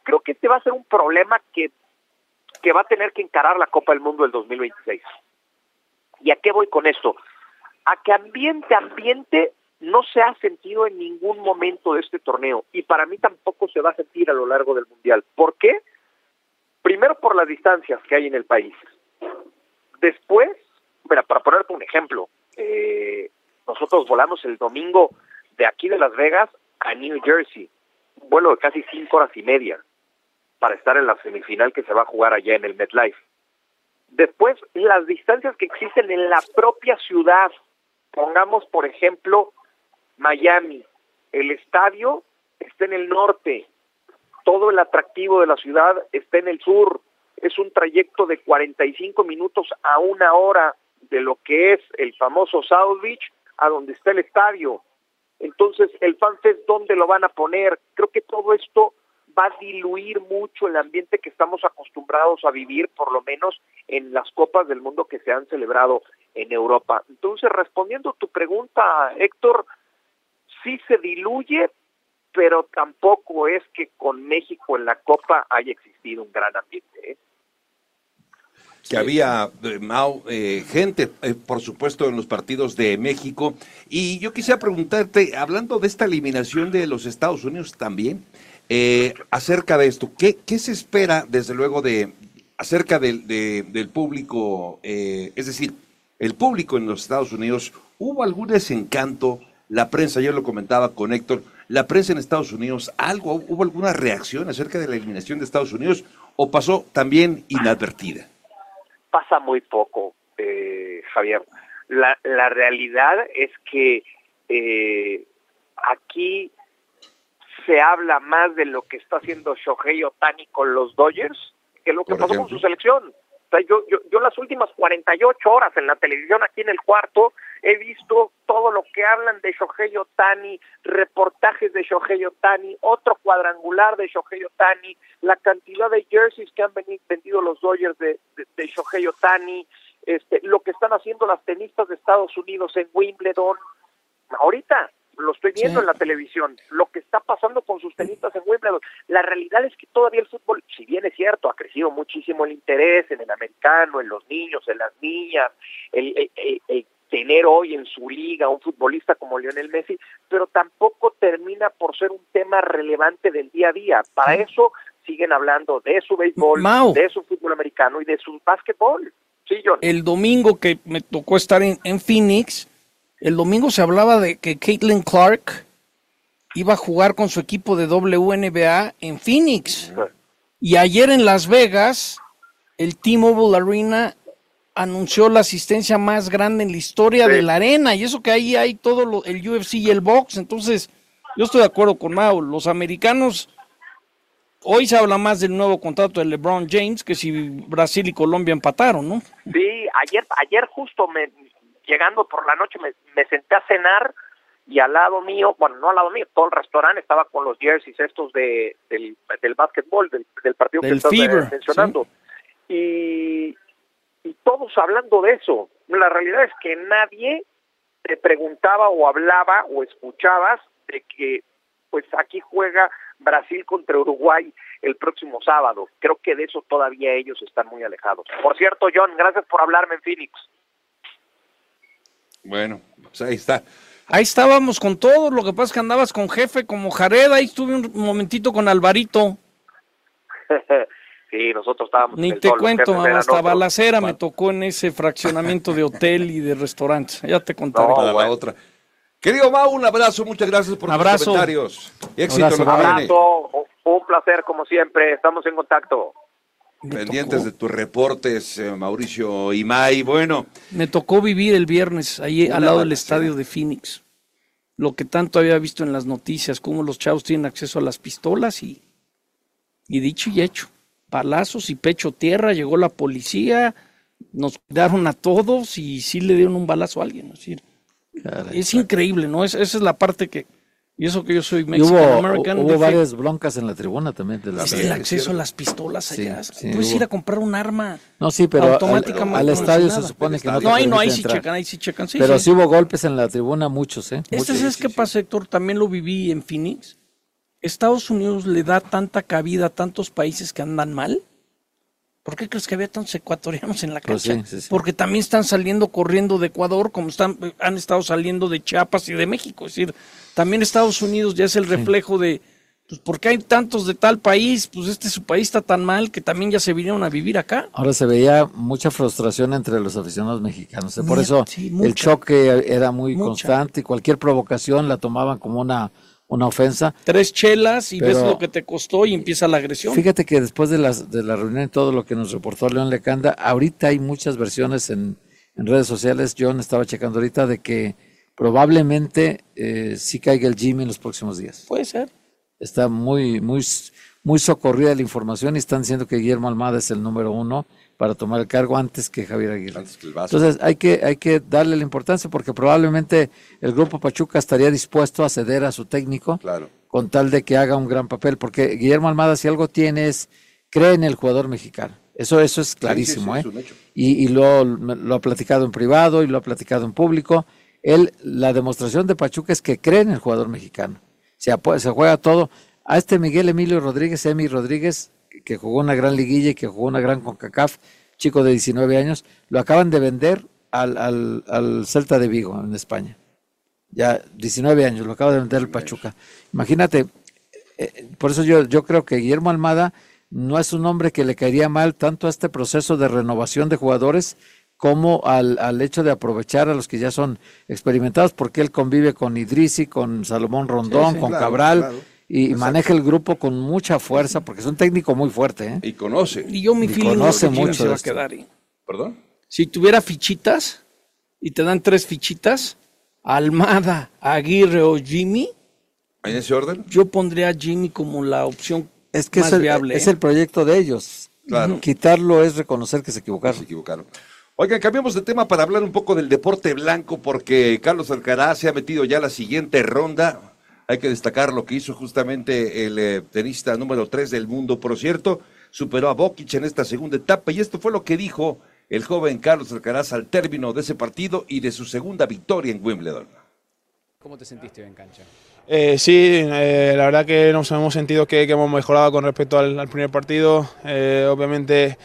creo que este va a ser un problema que va a tener que encarar la Copa del Mundo del 2026. ¿Y a qué voy con esto? A que ambiente no se ha sentido en ningún momento de este torneo, y para mí tampoco se va a sentir a lo largo del Mundial. ¿Por qué? Primero, por las distancias que hay en el país. Después, mira, para ponerte un ejemplo, nosotros volamos el domingo de aquí de Las Vegas a New Jersey, un vuelo de casi 5 horas y media para estar en la semifinal que se va a jugar allá en el MetLife. Después, las distancias que existen en la propia ciudad. Pongamos, por ejemplo, Miami. El estadio está en el norte. Todo el atractivo de la ciudad está en el sur. Es un trayecto de 45 minutos a 1 hora de lo que es el famoso South Beach a donde está el estadio. Entonces, el FanFest, ¿dónde lo van a poner? Creo que todo esto va a diluir mucho el ambiente que estamos acostumbrados a vivir, por lo menos en las Copas del Mundo que se han celebrado en Europa. Entonces, respondiendo a tu pregunta, Héctor, sí se diluye, pero tampoco es que con México en la Copa haya existido un gran ambiente, ¿eh? Que había, Mau, gente, por supuesto, en los partidos de México. Y yo quisiera preguntarte, hablando de esta eliminación de los Estados Unidos también, acerca de esto, ¿qué se espera, desde luego, acerca del público? Es decir, el público en los Estados Unidos, ¿hubo algún desencanto? La prensa, yo lo comentaba con Héctor, la prensa en Estados Unidos, ¿hubo alguna reacción acerca de la eliminación de Estados Unidos o pasó también inadvertida? Pasa muy poco, Javier. La realidad es que aquí se habla más de lo que está haciendo Shohei Ohtani con los Dodgers que lo que pasó con su selección. O sea, yo las últimas 48 horas en la televisión aquí en el cuarto he visto todo lo que hablan de Shohei Ohtani, reportajes de Shohei Ohtani, otro cuadrangular de Shohei Ohtani, la cantidad de jerseys que han vendido los Dodgers de Shohei Ohtani, lo que están haciendo las tenistas de Estados Unidos en Wimbledon. Ahorita lo estoy viendo en la televisión, lo que está pasando con sus tenistas en Wimbledon. La realidad es que todavía el fútbol, si bien es cierto, ha crecido muchísimo el interés en el americano, en los niños, en las niñas, el tener hoy en su liga un futbolista como Lionel Messi, pero tampoco termina por ser un tema relevante del día a día. Para eso siguen hablando de su béisbol, de su fútbol americano y de su básquetbol. Sí, John. El domingo que me tocó estar en Phoenix, el domingo se hablaba de que Caitlin Clark iba a jugar con su equipo de WNBA en Phoenix. Y ayer en Las Vegas, el T-Mobile Arena anunció la asistencia más grande en la historia de la arena, y eso que ahí hay todo el UFC y el box. Entonces, yo estoy de acuerdo con Mau, los americanos, hoy se habla más del nuevo contrato de LeBron James que si Brasil y Colombia empataron, ¿no? Sí, ayer justo llegando por la noche me senté a cenar y al lado mío, bueno, no al lado mío, todo el restaurante estaba con los jerseys estos del básquetbol, del partido del que Fever, estás mencionando. Sí. Y todos hablando de eso. La realidad es que nadie te preguntaba o hablaba o escuchabas de que pues aquí juega Brasil contra Uruguay el próximo sábado. Creo que de eso todavía ellos están muy alejados. Por cierto, John, gracias por hablarme en Phoenix. Bueno, pues ahí está. Ahí estábamos con todos, lo que pasa es que andabas con jefe como Jared, ahí estuve un momentito con Alvarito. Sí, nosotros estábamos Ni te cuento, hasta balacera me tocó en ese fraccionamiento de hotel y de restaurantes. Ya te contaré. Para la otra. Querido Mau, un abrazo, muchas gracias por tus comentarios. Y éxito. Abrazo, un placer como siempre, estamos en contacto. Pendientes de tus reportes, Mauricio Imay. Bueno, me tocó vivir el viernes ahí al lado del estadio de Phoenix. Lo que tanto había visto en las noticias, cómo los chavos tienen acceso a las pistolas y dicho y hecho. Balazos y pecho tierra, llegó la policía, nos cuidaron a todos y sí le dieron un balazo a alguien. Es increíble, ¿no? Esa es la parte que... Y eso que yo soy Mexican-American. Hubo varias broncas en la tribuna también. El acceso a las pistolas allá. Sí, puedes ir a comprar un arma. No, sí, pero al estadio se supone que no te No, ahí sí checan. Sí, pero sí hubo golpes en la tribuna, muchos, ¿eh? ¿Sabes qué pasa, Héctor? También lo viví en Phoenix. Estados Unidos le da tanta cabida a tantos países que andan mal? ¿Por qué crees que había tantos ecuatorianos en la cancha? Pues sí. Porque también están saliendo corriendo de Ecuador, como han estado saliendo de Chiapas y de México. Es decir, también Estados Unidos ya es el reflejo de, pues, ¿por qué hay tantos de tal país? Pues su país está tan mal que también ya se vinieron a vivir acá. Ahora se veía mucha frustración entre los aficionados mexicanos. Por eso el choque era muy constante y cualquier provocación la tomaban como una ofensa. 3 chelas y ves lo que te costó y empieza la agresión. Fíjate que después de la reunión y todo lo que nos reportó León Lecanda, ahorita hay muchas versiones en redes sociales. John estaba checando ahorita de que probablemente sí caiga el Jimmy en los próximos días. Puede ser. Está muy socorrida la información y están diciendo que Guillermo Almada es el número 1 para tomar el cargo antes que Javier Aguirre. Entonces hay que darle la importancia porque probablemente el Grupo Pachuca estaría dispuesto a ceder a su técnico con tal de que haga un gran papel, porque Guillermo Almada si algo tiene cree en el jugador mexicano. Eso es clarísimo, es un hecho. Y lo ha platicado en privado y lo ha platicado en público. La demostración de Pachuca es que cree en el jugador mexicano. Se juega todo. A Miguel Emilio Rodríguez, Emi Rodríguez, que jugó una gran liguilla y que jugó una gran CONCACAF, chico de 19 años, lo acaban de vender al Celta de Vigo en España. Ya 19 años, lo acaba de vender el Pachuca. Imagínate, por eso yo creo que Guillermo Almada no es un hombre que le caería mal tanto a este proceso de renovación de jugadores como al hecho de aprovechar a los que ya son experimentados, porque él convive con Idrissi, con Salomón Rondón, con Cabral, y maneja el grupo con mucha fuerza, porque es un técnico muy fuerte. Y conoce. Y yo mi feeling conoce mucho se va a quedar. ¿Perdón? Si tuviera fichitas y te dan 3 fichitas, Almada, Aguirre o Jimmy, ¿en ese orden? Yo pondría a Jimmy como la opción más viable. Es el proyecto de ellos. Claro. Quitarlo es reconocer que se equivocaron. Oigan, cambiamos de tema para hablar un poco del deporte blanco, porque Carlos Alcaraz se ha metido ya a la siguiente ronda. Hay que destacar lo que hizo justamente el tenista número 3 del mundo, por cierto, superó a Bokic en esta segunda etapa, y esto fue lo que dijo el joven Carlos Alcaraz al término de ese partido y de su segunda victoria en Wimbledon. ¿Cómo te sentiste en cancha? Sí, la verdad que nos hemos sentido que hemos mejorado con respecto al primer partido. Obviamente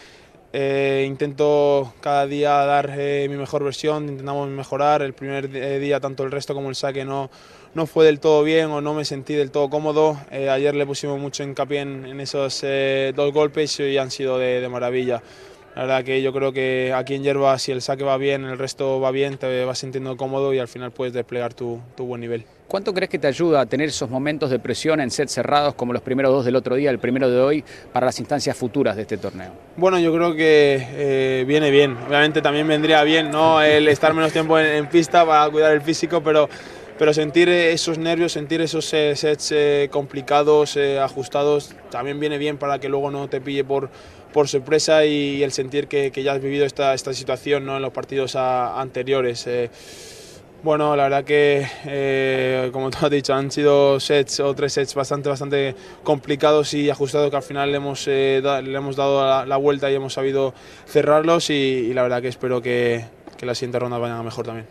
intento cada día dar mi mejor versión, intentamos mejorar. El primer día tanto el resto como el saque no fue del todo bien o no me sentí del todo cómodo. Ayer le pusimos mucho hincapié en esos 2 golpes y han sido de maravilla. La verdad que yo creo que aquí en hierba, si el saque va bien, el resto va bien, te vas sintiendo cómodo y al final puedes desplegar tu buen nivel. ¿Cuánto crees que te ayuda a tener esos momentos de presión en sets cerrados como los primeros 2 del otro día, el primero de hoy, para las instancias futuras de este torneo? Bueno, yo creo que viene bien. Obviamente también vendría bien, ¿no?, el estar menos tiempo en pista para cuidar el físico, pero sentir esos nervios, sentir esos sets complicados, ajustados, también viene bien para que luego no te pille por sorpresa y el sentir que ya has vivido esta situación, ¿no?, en los partidos anteriores. Bueno, la verdad que, como tú has dicho, han sido 3 sets bastante complicados y ajustados, que al final le hemos dado la vuelta y hemos sabido cerrarlos y la verdad que espero que la siguiente ronda vaya mejor también.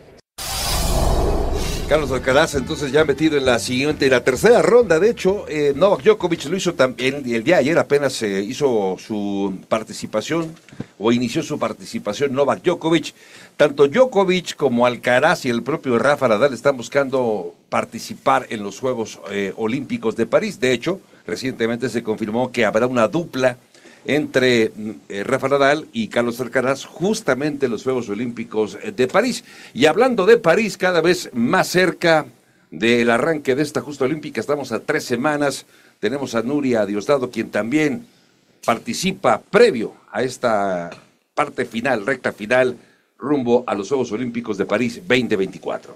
Carlos Alcaraz entonces ya metido en la tercera ronda. De hecho, Novak Djokovic lo hizo también, y el día de ayer apenas hizo su participación, o inició su participación Novak Djokovic. Tanto Djokovic como Alcaraz y el propio Rafa Nadal están buscando participar en los Juegos Olímpicos de París. De hecho, recientemente se confirmó que habrá una dupla entre Rafa Nadal y Carlos Alcaraz justamente en los Juegos Olímpicos de París. Y hablando de París, cada vez más cerca del arranque de esta justa olímpica, estamos a 3 semanas, tenemos a Nuria Diosdado, quien también participa previo a esta parte final, recta final, rumbo a los Juegos Olímpicos de París 2024.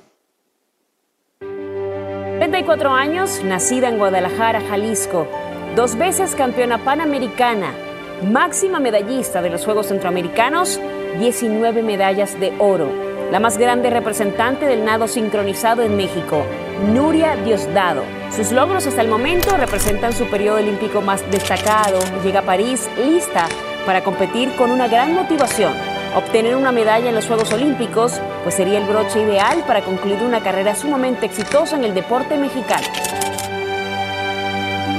34 años, nacida en Guadalajara, Jalisco, 2 veces campeona panamericana, máxima medallista de los Juegos Centroamericanos, 19 medallas de oro. La más grande representante del nado sincronizado en México, Nuria Diosdado. Sus logros hasta el momento representan su periodo olímpico más destacado. Llega a París lista para competir con una gran motivación. Obtener una medalla en los Juegos Olímpicos, pues sería el broche ideal para concluir una carrera sumamente exitosa en el deporte mexicano.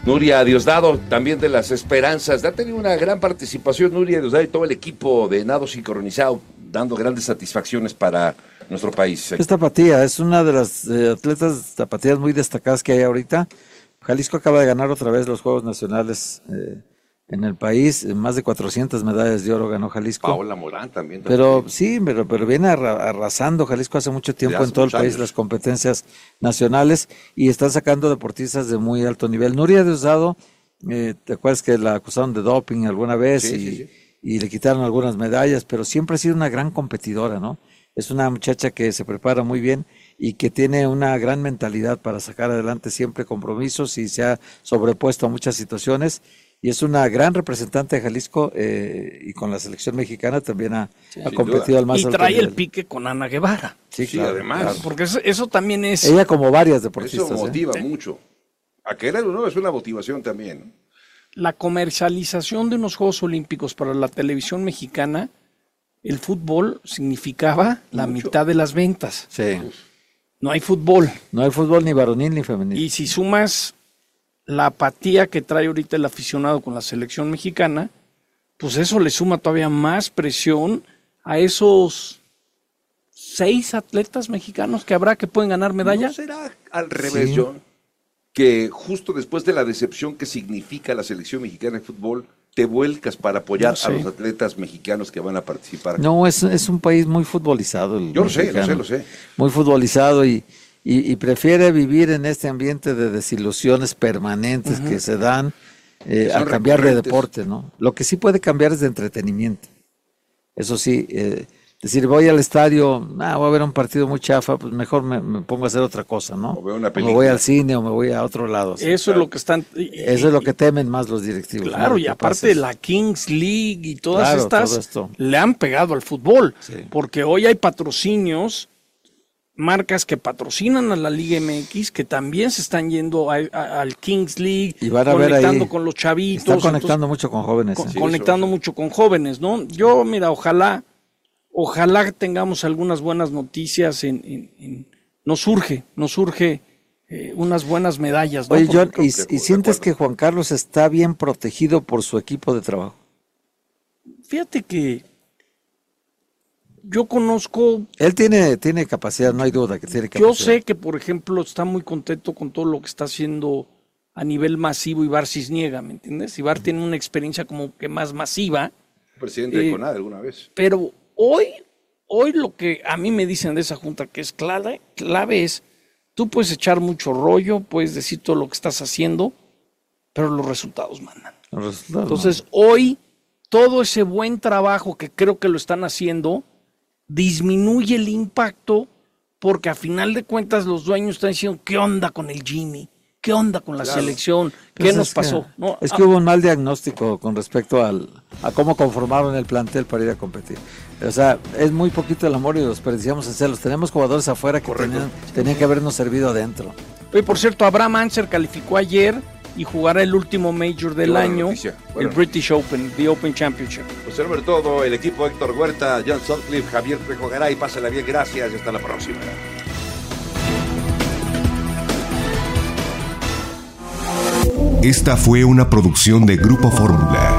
Nuria Diosdado, también de las Esperanzas. Ha tenido una gran participación Nuria Diosdado y todo el equipo de nado sincronizado, dando grandes satisfacciones para nuestro país. Es tapatía, es una de las atletas tapatías muy destacadas que hay ahorita. Jalisco acaba de ganar otra vez los Juegos Nacionales en el país, más de 400 medallas de oro ganó Jalisco. Paola Morán también. Pero sí, pero viene arrasando Jalisco hace mucho tiempo en todo el país las competencias nacionales y están sacando deportistas de muy alto nivel. Nuria Diosdado, ¿te acuerdas que la acusaron de doping alguna vez? Y le quitaron algunas medallas, pero siempre ha sido una gran competidora, ¿no? Es una muchacha que se prepara muy bien y que tiene una gran mentalidad para sacar adelante siempre compromisos y se ha sobrepuesto a muchas situaciones. Y es una gran representante de Jalisco y con la selección mexicana también ha competido al más alto nivel. Y trae el pique con Ana Guevara. Sí, claro, además. Claro. Porque eso también es... Ella como varias deportistas. Eso motiva mucho. Aquel no es una motivación también. La comercialización de unos Juegos Olímpicos para la televisión mexicana, el fútbol significaba la mitad de las ventas. Sí. No hay fútbol. No hay fútbol ni varonil ni femenil. Y si sumas la apatía que trae ahorita el aficionado con la selección mexicana, pues eso le suma todavía más presión a esos 6 atletas mexicanos que habrá que pueden ganar medalla. ¿No será al revés, John? Que justo después de la decepción que significa la selección mexicana de fútbol, te vuelcas para apoyar a los atletas mexicanos que van a participar. No, es un país muy futbolizado. Yo lo sé. Muy futbolizado y prefiere vivir en este ambiente de desilusiones permanentes que se dan a cambiar de deporte, ¿no? Lo que sí puede cambiar es de entretenimiento. Eso sí, decir, voy al estadio, voy a ver un partido muy chafa, pues mejor me pongo a hacer otra cosa, ¿no? O veo una película. O me voy al cine o me voy a otro lado. Eso es lo que están... Eso es lo que temen más los directivos. Claro, y aparte de la Kings League y todas estas, le han pegado al fútbol. Sí. Porque hoy hay patrocinios, marcas que patrocinan a la Liga MX, que también se están yendo al Kings League, y van a conectando con los chavitos. Están conectando mucho con jóvenes. Conectando mucho con jóvenes, ¿no? Yo, mira, ojalá tengamos algunas buenas noticias nos surge unas buenas medallas, ¿no? Oye, John, ¿y sientes que Juan Carlos está bien protegido por su equipo de trabajo? Fíjate que yo conozco... Él tiene capacidad, no hay duda que tiene capacidad. Yo sé que, por ejemplo, está muy contento con todo lo que está haciendo a nivel masivo Ibar Cisniega, ¿me entiendes? Ibar tiene una experiencia como que más masiva. Presidente de CONADE alguna vez. Pero hoy lo que a mí me dicen de esa junta que es clave es, tú puedes echar mucho rollo, puedes decir todo lo que estás haciendo, pero los resultados mandan. Entonces, hoy, todo ese buen trabajo que creo que lo están haciendo, disminuye el impacto, porque a final de cuentas los dueños están diciendo, ¿qué onda con el Jimmy? ¿Qué onda con la selección? ¿Qué nos pasó? ¿No? Es que hubo un mal diagnóstico con respecto a cómo conformaron el plantel para ir a competir. O sea, es muy poquito el amor y los desperdiciamos en celos. Tenemos jugadores afuera que tenían que habernos servido adentro. Oye, por cierto, Abraham Anser calificó ayer y jugará el último Major del año, el British Open, the Open Championship. Pues sobre todo el equipo Héctor Huerta, John Sutcliffe, Javier Trejo Garay, pásala bien, gracias y hasta la próxima. Esta fue una producción de Grupo Fórmula.